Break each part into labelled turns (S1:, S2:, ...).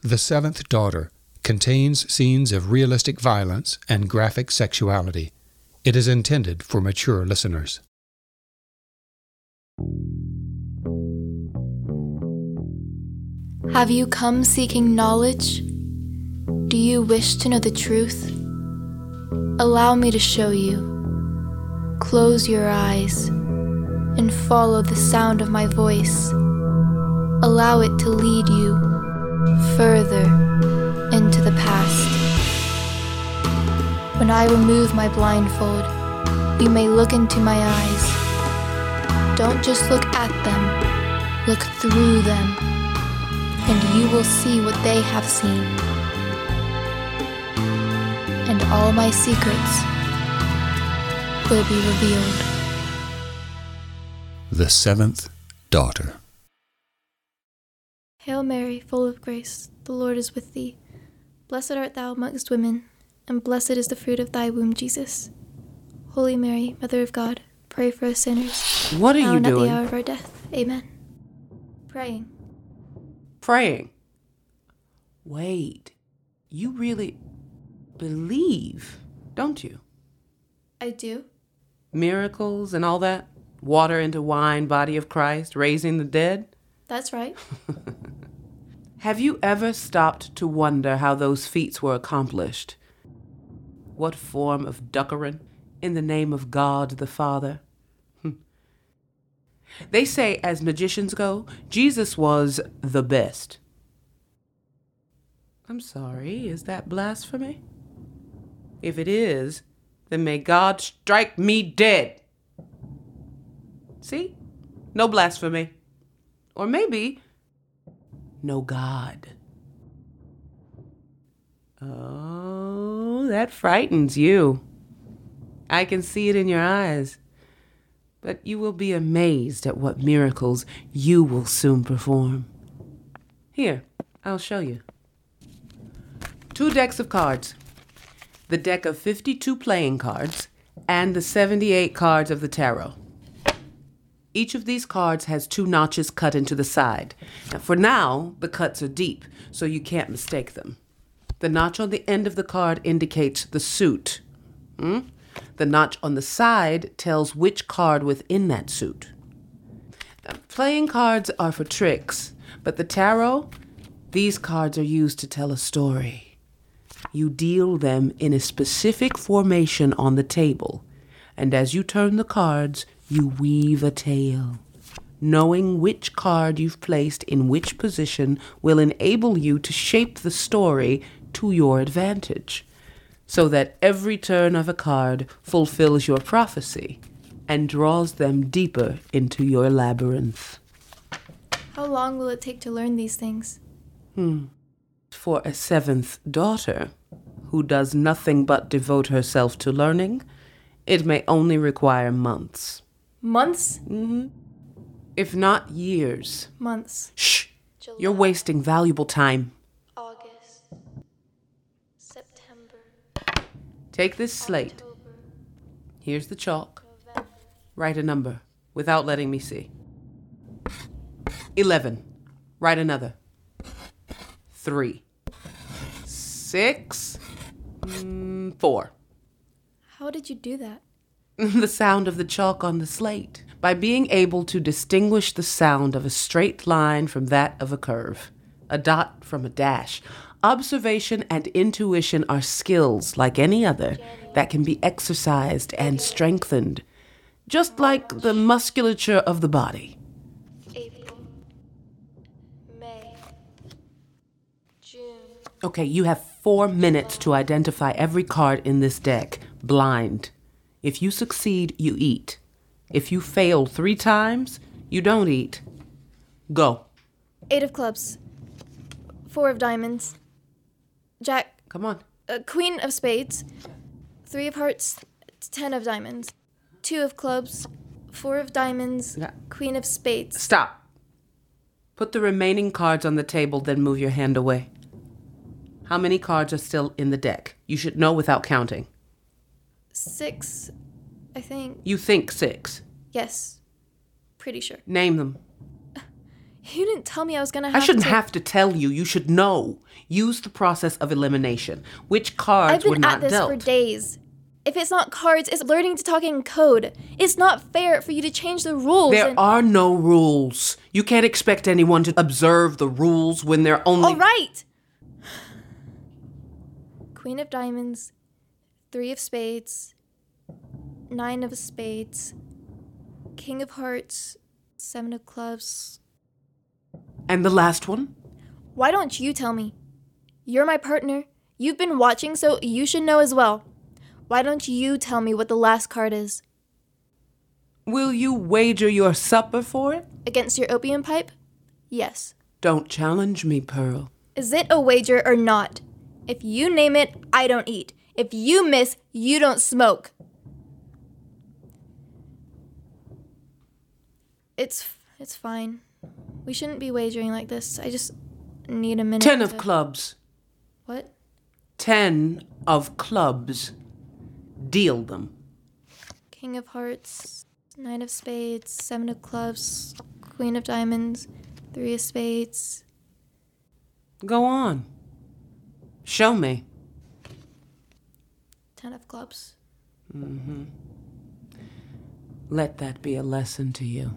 S1: The Seventh Daughter contains scenes of realistic violence and graphic sexuality. It is intended for mature listeners.
S2: Have you come seeking knowledge? Do you wish to know the truth? Allow me to show you. Close your eyes and follow the sound of my voice. Allow it to lead you further into the past. When I remove my blindfold, you may look into my eyes. Don't just look at them, look through them, and you will see what they have seen. And all my secrets will be revealed.
S1: The Seventh Daughter.
S2: Hail Mary, full of grace, the Lord is with thee. Blessed art thou amongst women, and blessed is the fruit of thy womb, Jesus. Holy Mary, Mother of God, pray for us sinners.
S3: What are you doing?
S2: Now and at the hour of our death. Amen. Praying.
S3: Praying. Wait, you really believe, don't you?
S2: I do.
S3: Miracles and all that? Water into wine, body of Christ, raising the dead?
S2: That's right.
S3: Have you ever stopped to wonder how those feats were accomplished? What form of duckerin in the name of God the Father? They say, as magicians go, Jesus was the best. I'm sorry, is that blasphemy? If it is, then may God strike me dead. See? No blasphemy. Or maybe, no God. Oh, that frightens you. I can see it in your eyes. But you will be amazed at what miracles you will soon perform. Here, I'll show you. 2 decks of cards. The deck of 52 playing cards and the 78 cards of the tarot. Each of these cards has 2 notches cut into the side. Now, for now, the cuts are deep, so you can't mistake them. The notch on the end of the card indicates the suit. The notch on the side tells which card within that suit. Now, playing cards are for tricks, but the tarot, these cards are used to tell a story. You deal them in a specific formation on the table, and as you turn the cards, you weave a tale. Knowing which card you've placed in which position will enable you to shape the story to your advantage, so that every turn of a card fulfills your prophecy and draws them deeper into your labyrinth.
S2: How long will it take to learn these things?
S3: For a 7th daughter, who does nothing but devote herself to learning, it may only require months.
S2: Months?
S3: If not years.
S2: Months.
S3: Shh!
S2: July,
S3: You're wasting valuable time.
S2: August. September.
S3: Take this slate.
S2: October.
S3: Here's the chalk.
S2: November.
S3: Write a number without letting me see. 11. Write another. 3. 6. 4.
S2: How did you do that?
S3: The sound of the chalk on the slate. By being able to distinguish the sound of a straight line from that of a curve, a dot from a dash. Observation and intuition are skills like any other that can be exercised and strengthened, just like the musculature of the body.
S2: April. May. June.
S3: Okay, you have 4 minutes to identify every card in this deck, blind. If you succeed, you eat. If you fail 3 times, you don't eat. Go.
S2: 8 of clubs. 4 of diamonds. Jack.
S3: Come on.
S2: Queen of spades. 3 of hearts. 10 of diamonds. 2 of clubs. 4 of diamonds.
S3: Yeah.
S2: Queen of spades.
S3: Stop. Put the remaining cards on the table, then move your hand away. How many cards are still in the deck? You should know without counting.
S2: 6, I think.
S3: You think 6.
S2: Yes. Pretty sure.
S3: Name them.
S2: You didn't tell me I was gonna have to...
S3: I shouldn't have to tell you. You should know. Use the process of elimination. Which cards were not dealt?
S2: I've been at this for days. If it's not cards, it's learning to talk in code. It's not fair for you to change the rules.
S3: There are no rules. You can't expect anyone to observe the rules when they're only...
S2: All right! Queen of Diamonds, 3 of Spades, 9 of Spades, King of Hearts, 7 of Clubs.
S3: And the last one?
S2: Why don't you tell me? You're my partner. You've been watching, so you should know as well. Why don't you tell me what the last card is?
S3: Will you wager your supper for it?
S2: Against your opium pipe? Yes.
S3: Don't challenge me, Pearl.
S2: Is it a wager or not? If you name it, I don't eat. If you miss, you don't smoke. It's fine. We shouldn't be wagering like this. I just need a minute.
S3: 10 of clubs.
S2: What?
S3: 10 of clubs. Deal them.
S2: King of Hearts, 9 of Spades, 7 of Clubs, Queen of Diamonds, 3 of Spades.
S3: Go on. Show me.
S2: 10 of Clubs.
S3: Mm-hmm. Let that be a lesson to you.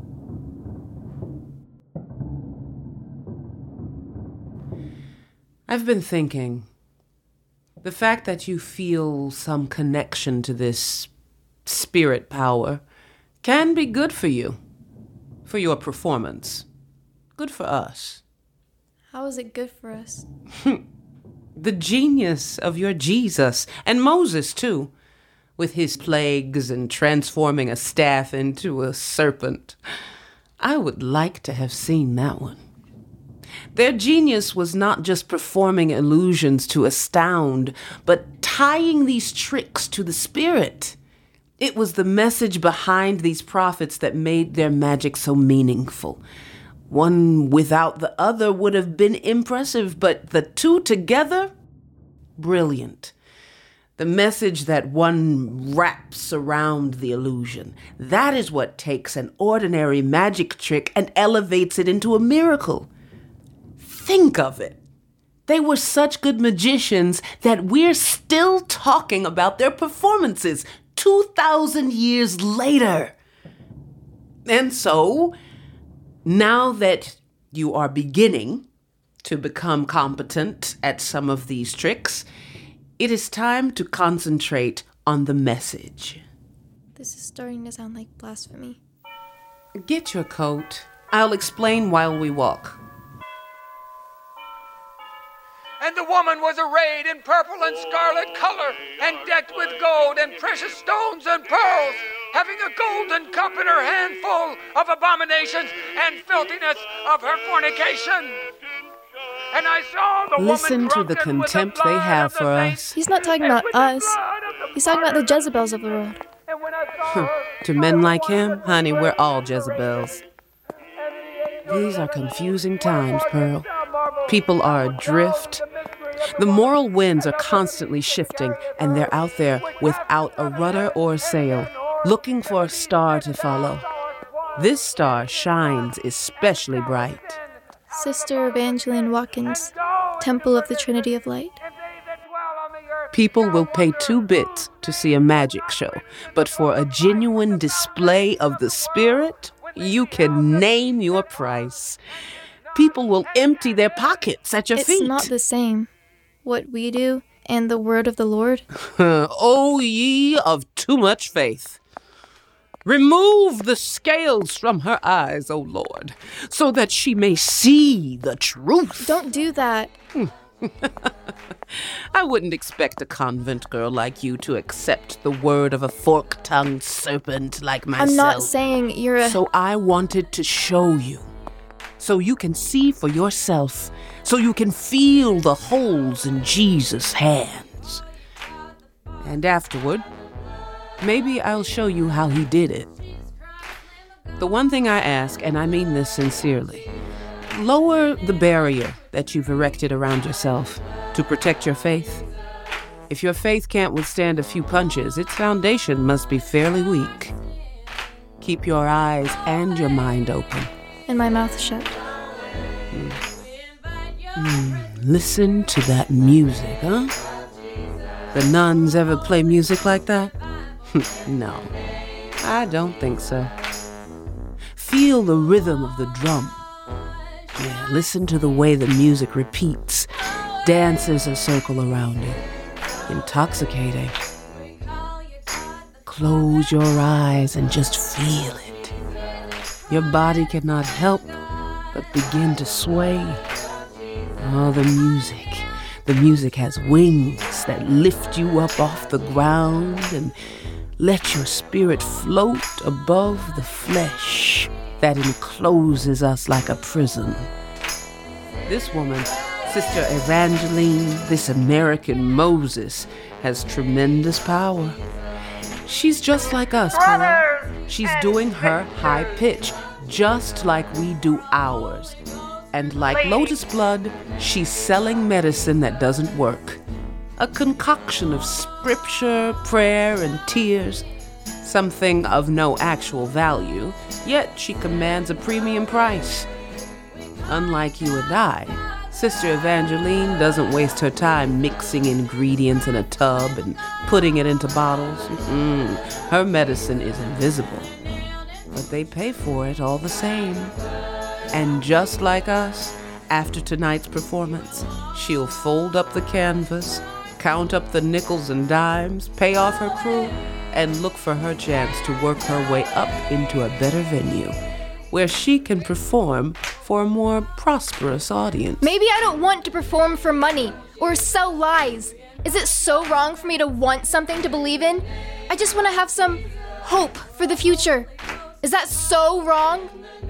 S3: I've been thinking, the fact that you feel some connection to this spirit power can be good for you, for your performance. Good for us.
S2: How is it good for us?
S3: The genius of your Jesus, and Moses too, with his plagues and transforming a staff into a serpent. I would like to have seen that one. Their genius was not just performing illusions to astound, but tying these tricks to the spirit. It was the message behind these prophets that made their magic so meaningful. One without the other would have been impressive, but the two together, brilliant. The message that one wraps around the illusion, that is what takes an ordinary magic trick and elevates it into a miracle. Think of it. They were such good magicians that we're still talking about their performances 2,000 years later. And so, now that you are beginning to become competent at some of these tricks, it is time to concentrate on the message.
S2: This is starting to sound like blasphemy.
S3: Get your coat. I'll explain while we walk.
S4: And the woman was arrayed in purple and scarlet color, and decked with gold and precious stones and pearls, having a golden cup in her hand full of abominations and filthiness of her fornication. And I saw the
S3: Listen
S4: woman
S3: to the
S4: drunken with
S3: contempt
S4: the
S3: they
S4: blood
S3: have
S4: of the
S3: for
S4: saints
S3: us.
S2: He's not talking
S4: and
S2: about
S4: with the
S2: us.
S4: blood of the
S2: He's talking about the
S4: martyrs.
S2: Jezebels of the world.
S4: And when I saw her,
S3: To men like him, honey, we're all Jezebels. These are confusing times, Pearl. People are adrift. The moral winds are constantly shifting, and they're out there without a rudder or sail, looking for a star to follow. This star shines especially bright.
S2: Sister Evangeline Watkins, Temple of the Trinity of Light.
S3: People will pay 2 bits to see a magic show, but for a genuine display of the spirit, you can name your price. People will empty their pockets at your feet.
S2: It's not the same. What we do and the word of the Lord.
S3: O ye of too much faith. Remove the scales from her eyes, O Lord, so that she may see the truth.
S2: Don't do that.
S3: I wouldn't expect a convent girl like you to accept the word of a fork-tongued serpent like myself.
S2: I'm not saying you're a...
S3: So I wanted to show you, so you can see for yourself, so you can feel the holes in Jesus' hands. And afterward, maybe I'll show you how he did it. The one thing I ask, and I mean this sincerely, lower the barrier that you've erected around yourself to protect your faith. If your faith can't withstand a few punches, its foundation must be fairly weak. Keep your eyes and your mind open.
S2: and my mouth shut.
S3: Listen to that music, huh? The nuns ever play music like that? No, I don't think so. Feel the rhythm of the drum. Yeah, listen to the way the music repeats, dances a circle around it. Intoxicating. Close your eyes and just feel it. Your body cannot help but begin to sway. Oh, the music. The music has wings that lift you up off the ground and let your spirit float above the flesh that encloses us like a prison. This woman, Sister Evangeline, this American Moses, has tremendous power. She's just like us, Pearl. She's doing her high pitch, just like we do ours. And like Lotus Blood, she's selling medicine that doesn't work. A concoction of scripture, prayer, and tears. Something of no actual value, yet she commands a premium price. Unlike you and I, Sister Evangeline doesn't waste her time mixing ingredients in a tub and putting it into bottles. Her medicine is invisible, but they pay for it all the same. And just like us, after tonight's performance, she'll fold up the canvas, count up the nickels and dimes, pay off her crew, and look for her chance to work her way up into a better venue, where she can perform for a more prosperous audience.
S2: Maybe I don't want to perform for money or sell lies. Is it so wrong for me to want something to believe in? I just want to have some hope for the future. Is that so wrong?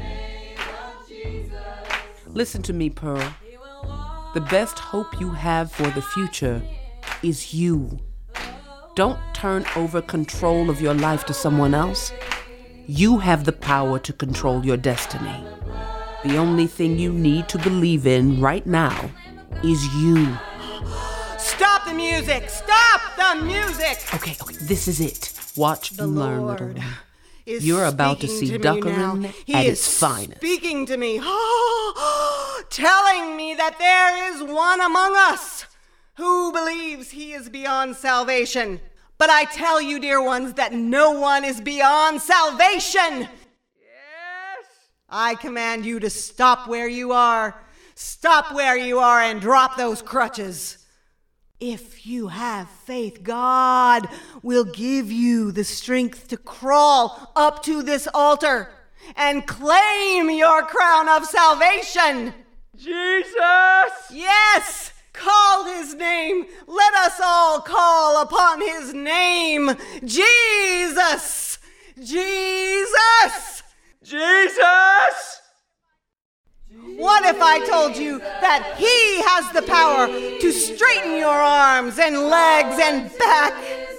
S3: Listen to me, Pearl. The best hope you have for the future is you. Don't turn over control of your life to someone else. You have the power to control your destiny. The only thing you need to believe in right now is you.
S5: Stop the music! Stop the music!
S3: Okay, this is it. Watch and learn, little one. You're about to see Dukkerin at its finest.
S5: Speaking to me, telling me that there is one among us who believes he is beyond salvation. But I tell you, dear ones, that no one is beyond salvation. Yes. I command you to stop where you are. Stop where you are and drop those crutches. If you have faith, God will give you the strength to crawl up to this altar and claim your crown of salvation.
S4: Jesus!
S5: Yes! Call his name. Let us all call upon his name. Jesus! Jesus!
S4: Jesus!
S5: What if I told you that he has the power to straighten your arms and legs and back?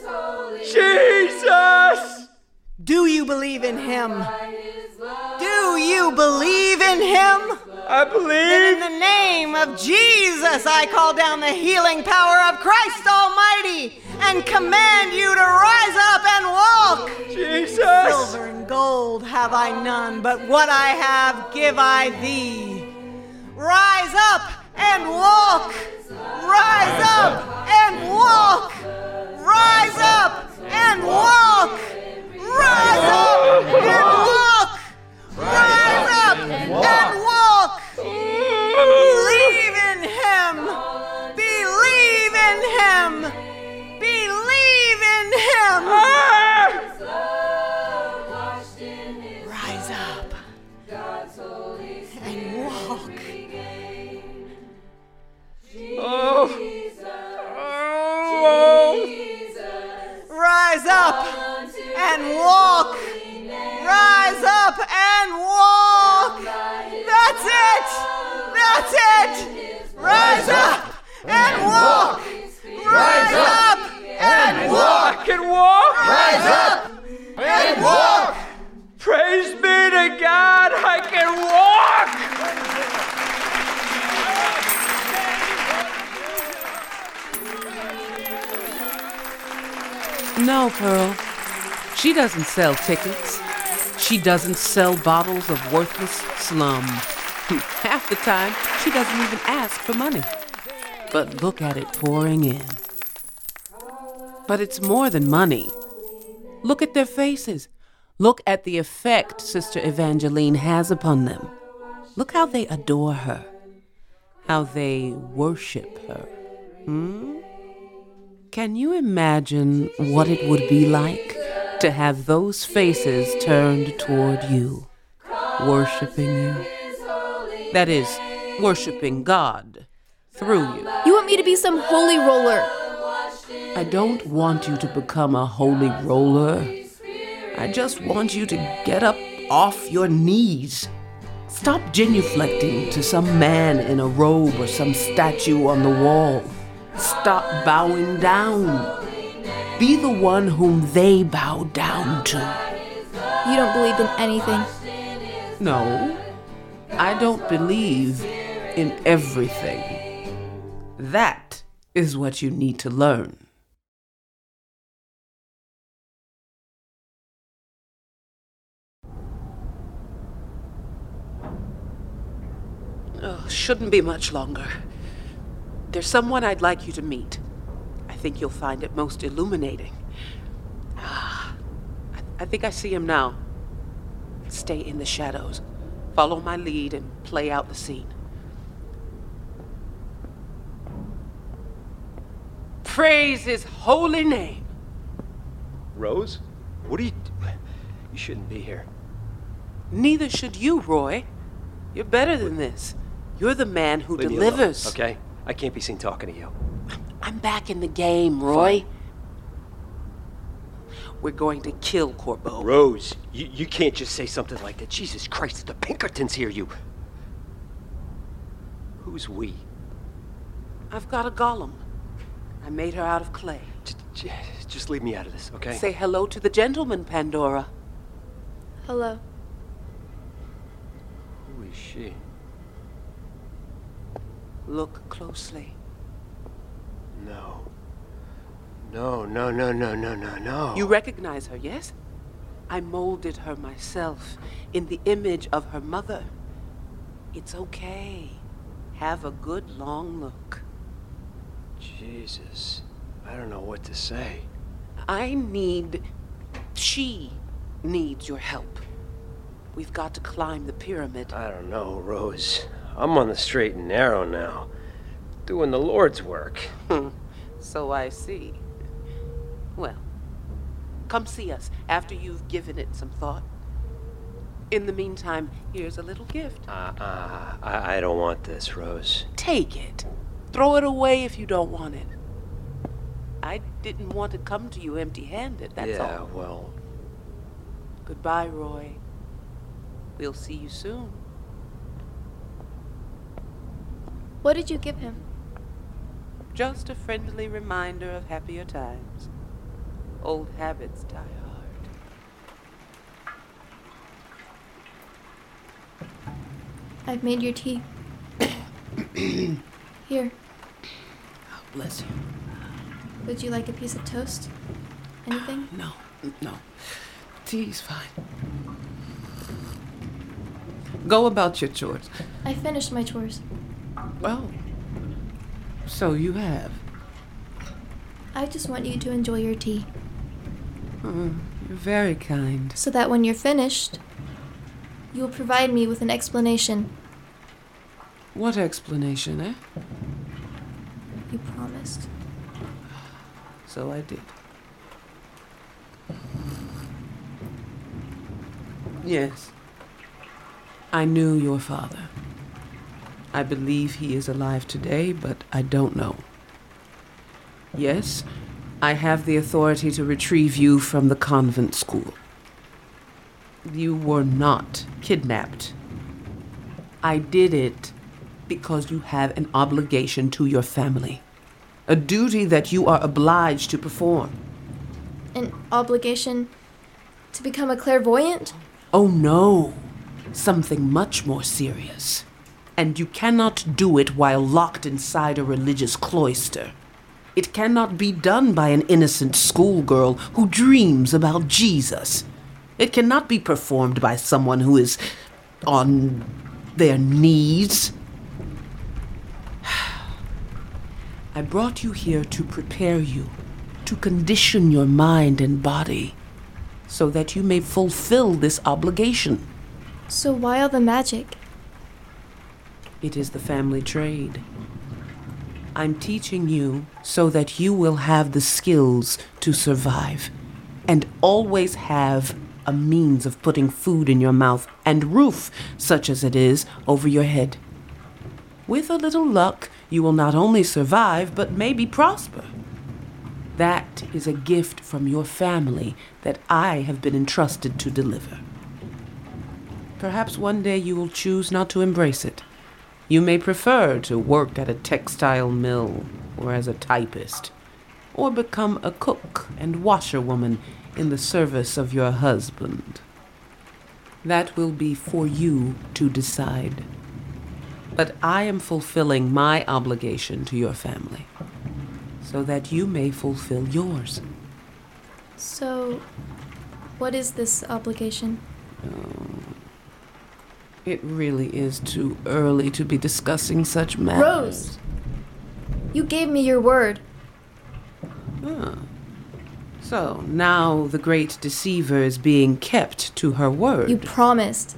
S4: Jesus!
S5: Do you believe in him? Do you believe in him?
S4: I believe.
S5: Then in the name of Jesus, I call down the healing power of Christ Almighty and command you to rise up and walk.
S4: Jesus!
S5: Silver and gold have I none, but what I have give I thee. Rise up and walk. Rise up and walk. Rise up and walk. Rise up and walk. Rise up and walk. Believe in him. Believe in him. Believe in him. Rise up and walk. Rise up and walk. Rise up and walk. That's it. That's it. Rise up and walk. Rise up and walk.
S4: I can walk.
S5: Rise up and walk.
S4: Praise be to God, I can walk.
S3: No, Pearl. She doesn't sell tickets. She doesn't sell bottles of worthless slum. Half the time, she doesn't even ask for money. But look at it pouring in. But it's more than money. Look at their faces. Look at the effect Sister Evangeline has upon them. Look how they adore her. How they worship her. Can you imagine what it would be like to have those faces turned toward you, worshiping you? That is, worshiping God through you.
S2: You want me to be some holy roller?
S3: I don't want you to become a holy roller. I just want you to get up off your knees. Stop genuflecting to some man in a robe or some statue on the wall. Stop bowing down. Be the one whom they bow down to.
S2: You don't believe in anything.
S3: No, I don't believe in everything. That is what you need to learn. Oh, shouldn't be much longer. There's someone I'd like you to meet. I think you'll find it most illuminating. I think I see him now. Stay in the shadows. Follow my lead and play out the scene. Praise his holy name.
S6: Rose? What are you... You shouldn't be here.
S3: Neither should you, Roy. You're better than this. You're the man who
S6: Leave me alone,
S3: delivers.
S6: okay? I can't be seen talking to you.
S3: I'm back in the game, Roy. We're going to kill Corbeau.
S6: Rose, you can't just say something like that. Jesus Christ, the Pinkertons hear you. Who's we?
S3: I've got a golem. I made her out of clay.
S6: Just leave me out of this, okay?
S3: Say hello to the gentleman, Pandora.
S2: Hello.
S6: Who is she?
S3: Look closely.
S6: No. No.
S3: You recognize her, yes? I molded her myself in the image of her mother. It's okay. Have a good long look.
S6: Jesus. I don't know what to say.
S3: She needs your help. We've got to climb the pyramid.
S6: I don't know, Rose. I'm on the straight and narrow now. Doing the Lord's work.
S3: So I see. Well, come see us after you've given it some thought. In the meantime, here's a little gift.
S6: I don't want this, Rose.
S3: Take it. Throw it away if you don't want it. I didn't want to come to you empty-handed, that's all.
S6: Yeah, well...
S3: Goodbye, Roy. We'll see you soon.
S2: What did you give him?
S3: Just a friendly reminder of happier times. Old habits die hard.
S2: I've made your tea. Here.
S3: Oh, bless you.
S2: Would you like a piece of toast? Anything?
S3: No. Tea's fine. Go about your chores.
S2: I finished my chores.
S3: Well, so you have.
S2: I just want you to enjoy your tea.
S3: You're very kind.
S2: So that when you're finished, you'll provide me with an explanation.
S3: What explanation, eh?
S2: You promised.
S3: So I did. Yes. I knew your father. I believe he is alive today, but I don't know. Yes, I have the authority to retrieve you from the convent school. You were not kidnapped. I did it because you have an obligation to your family. A duty that you are obliged to perform.
S2: An obligation to become a clairvoyant?
S3: Oh no, something much more serious. And you cannot do it while locked inside a religious cloister. It cannot be done by an innocent schoolgirl who dreams about Jesus. It cannot be performed by someone who is on their knees. I brought you here to prepare you, to condition your mind and body, so that you may fulfill this obligation.
S2: So why all the magic?
S3: It is the family trade. I'm teaching you so that you will have the skills to survive, and always have a means of putting food in your mouth and roof, such as it is, over your head. With a little luck, you will not only survive, but maybe prosper. That is a gift from your family that I have been entrusted to deliver. Perhaps one day you will choose not to embrace it. You may prefer to work at a textile mill or as a typist, or become a cook and washerwoman in the service of your husband. That will be for you to decide. But I am fulfilling my obligation to your family, so that you may fulfill yours.
S2: So, what is this obligation?
S3: It really is too early to be discussing such matters.
S2: Rose! You gave me your word.
S3: So, now the great deceiver is being kept to her word.
S2: You promised.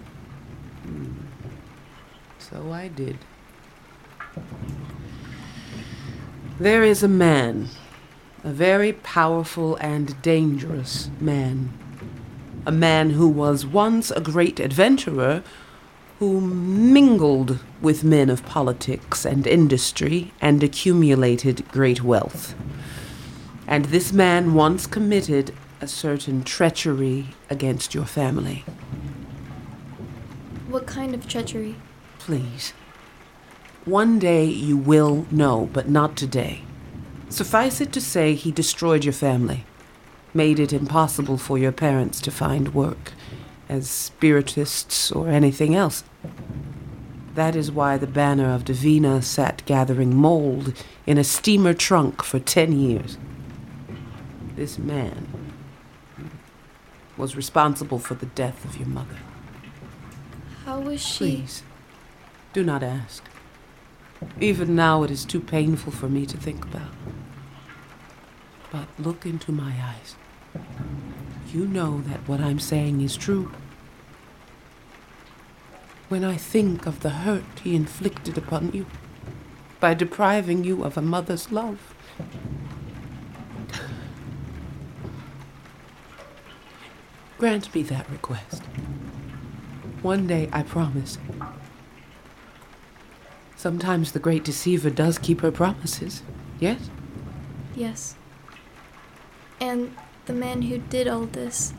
S3: So I did. There is a man, a very powerful and dangerous man. A man who was once a great adventurer, who mingled with men of politics and industry and accumulated great wealth. And this man once committed a certain treachery against your family.
S2: What kind of treachery?
S3: Please. One day you will know, but not today. Suffice it to say, he destroyed your family, made it impossible for your parents to find work as spiritists or anything else. That is why the banner of Divina sat gathering mold in a steamer trunk for 10 years. This man was responsible for the death of your mother.
S2: How was she?
S3: Please, do not ask. Even now it is too painful for me to think about. But look into my eyes. You know that what I'm saying is true. When I think of the hurt he inflicted upon you by depriving you of a mother's love, grant me that request. One day, I promise. Sometimes the great deceiver does keep her promises, yes?
S2: Yes. And the man who did all this?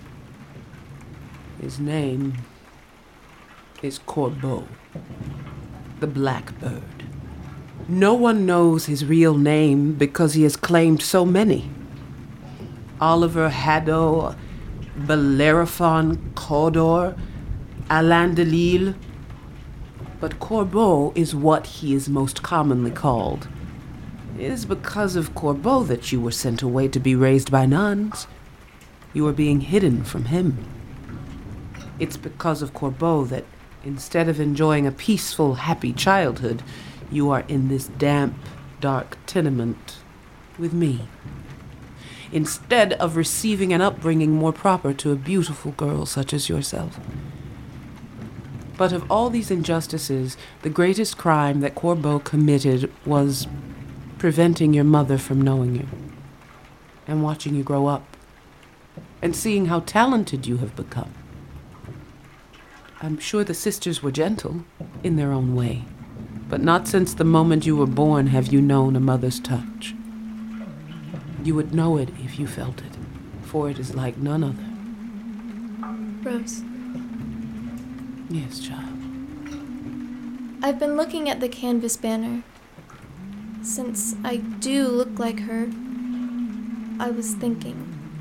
S3: His name is Corbeau, the Blackbird. No one knows his real name because he has claimed so many. Oliver Haddo, Bellerophon Cawdor, Alain de Lille. But Corbeau is what he is most commonly called. It is because of Corbeau that you were sent away to be raised by nuns. You are being hidden from him. It's because of Corbeau that instead of enjoying a peaceful, happy childhood, you are in this damp, dark tenement with me. Instead of receiving an upbringing more proper to a beautiful girl such as yourself. But of all these injustices, the greatest crime that Corbeau committed was preventing your mother from knowing you, and watching you grow up, and seeing how talented you have become. I'm sure the sisters were gentle, in their own way, but not since the moment you were born have you known a mother's touch. You would know it if you felt it, for it is like none other.
S2: Rose,
S3: Yes, child.
S2: I've been looking at the canvas banner. Since I do look like her, I was thinking,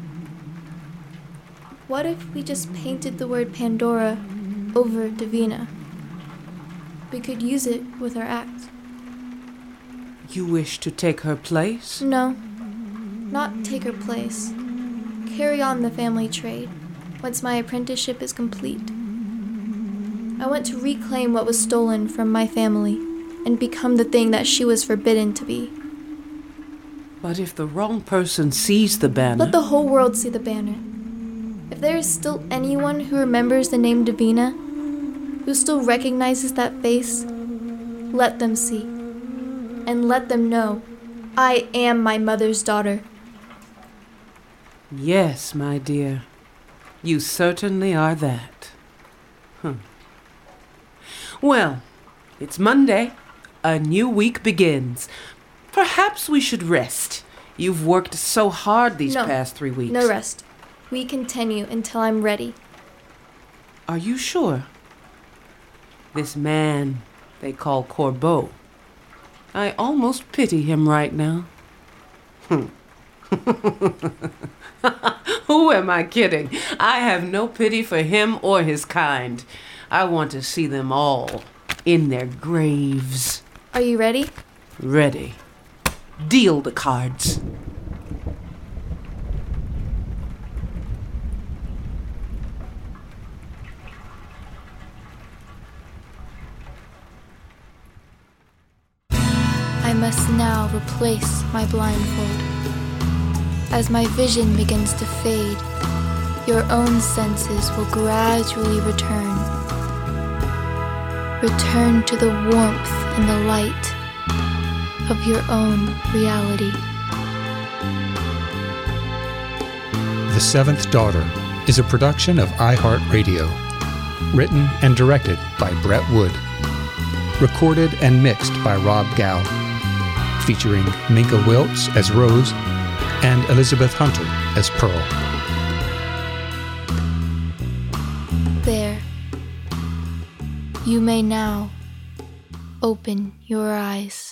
S2: what if we just painted the word Pandora over Divina? We could use it with our act.
S3: You wish to take her place?
S2: No, not take her place. Carry on the family trade. once my apprenticeship is complete. I want to reclaim what was stolen from my family and become the thing that she was forbidden to be.
S3: But if the wrong person sees the banner...
S2: Let the whole world see the banner. If there is still anyone who remembers the name Davina, who still recognizes that face, let them see. And let them know I am my mother's daughter.
S3: Yes, my dear. You certainly are that. Well, it's Monday. A new week begins. Perhaps we should rest. You've worked so hard these past 3 weeks.
S2: No rest. We continue until I'm ready.
S3: Are you sure? This man they call Corbeau. I almost pity him right now. Who am I kidding? I have no pity for him or his kind. I want to see them all in their graves.
S2: Are you ready?
S3: Ready. Deal the cards.
S2: I must now replace my blindfold. As my vision begins to fade, your own senses will gradually return. Return to the warmth and the light of your own reality.
S1: The Seventh Daughter is a production of iHeartRadio. Written and directed by Brett Wood. Recorded and mixed by Rob Gow. Featuring Minka Wiltz as Rose and Elizabeth Hunter as Pearl.
S2: There. You may now open your eyes.